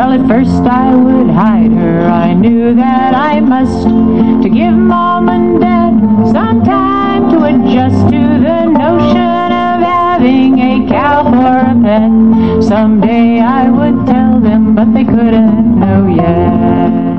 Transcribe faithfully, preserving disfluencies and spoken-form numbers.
Well, at first I would hide her, I knew that I must, to give Mom and Dad some time to adjust to the notion of having a cow for a pet. Someday I would tell them, but they couldn't know yet.